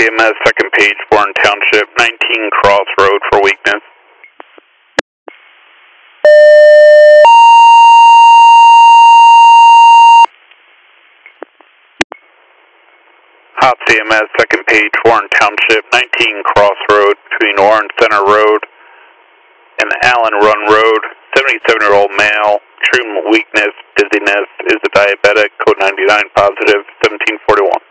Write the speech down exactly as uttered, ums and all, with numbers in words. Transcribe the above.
C M S, second page, Warren Township, nineteen Crossroad for weakness. Hot C M S, second page, Warren Township, nineteen Crossroad between Warren Center Road and Allen Run Road. seventy-seven-year-old male, extreme weakness, dizziness, is a diabetic, code ninety-nine positive, seventeen forty-one.